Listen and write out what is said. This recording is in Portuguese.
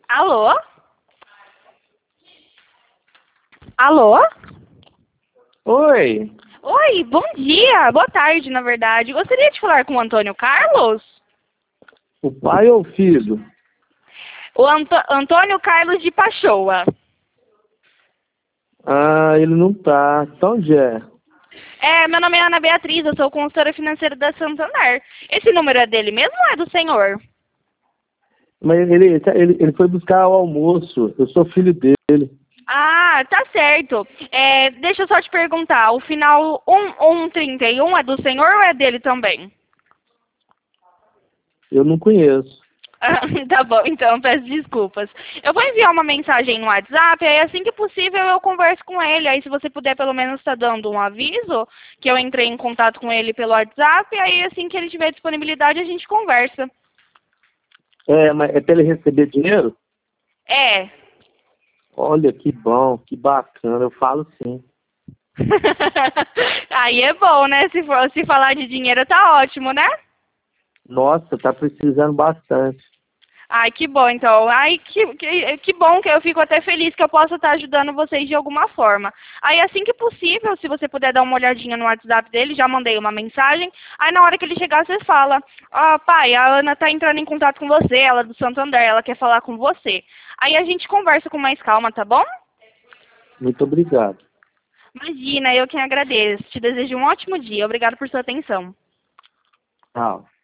Alô? Alô? Oi, Oi, bom dia. Boa tarde, na verdade. Gostaria de falar com o Antônio Carlos? o pai ou o filho? O Antônio Carlos de Pachoa. Ah, ele não tá. Então onde é? Meu nome é Ana Beatriz, eu sou consultora financeira da Santander. Esse número é dele mesmo ou é do senhor? Mas ele foi buscar o almoço. Eu sou filho dele. Ah, tá certo. Deixa eu só te perguntar, o final 1131 é do senhor ou é dele também? Eu não conheço. Ah, tá bom, então peço desculpas. Eu vou enviar uma mensagem no WhatsApp, aí assim que possível eu converso com ele. Aí se você puder pelo menos estar dando um aviso que eu entrei em contato com ele pelo WhatsApp, aí assim que ele tiver disponibilidade a gente conversa. É, mas é para ele receber dinheiro? É. Olha, que bom, que bacana. Eu falo sim. Aí é bom, né? Se falar de dinheiro tá ótimo, né? Nossa, tá precisando bastante. Ai, que bom, então. Ai, que bom que eu fico até feliz que eu possa estar ajudando vocês de alguma forma. Aí, assim que possível, se você puder dar uma olhadinha no WhatsApp dele, já mandei uma mensagem. Aí, na hora que ele chegar, você fala: Ó, pai, a Ana tá entrando em contato com você, ela é do Santander, ela quer falar com você. Aí a gente conversa com mais calma, tá bom? Muito obrigado. Imagina, eu quem agradeço. Te desejo um ótimo dia. Obrigado por sua atenção. Tchau.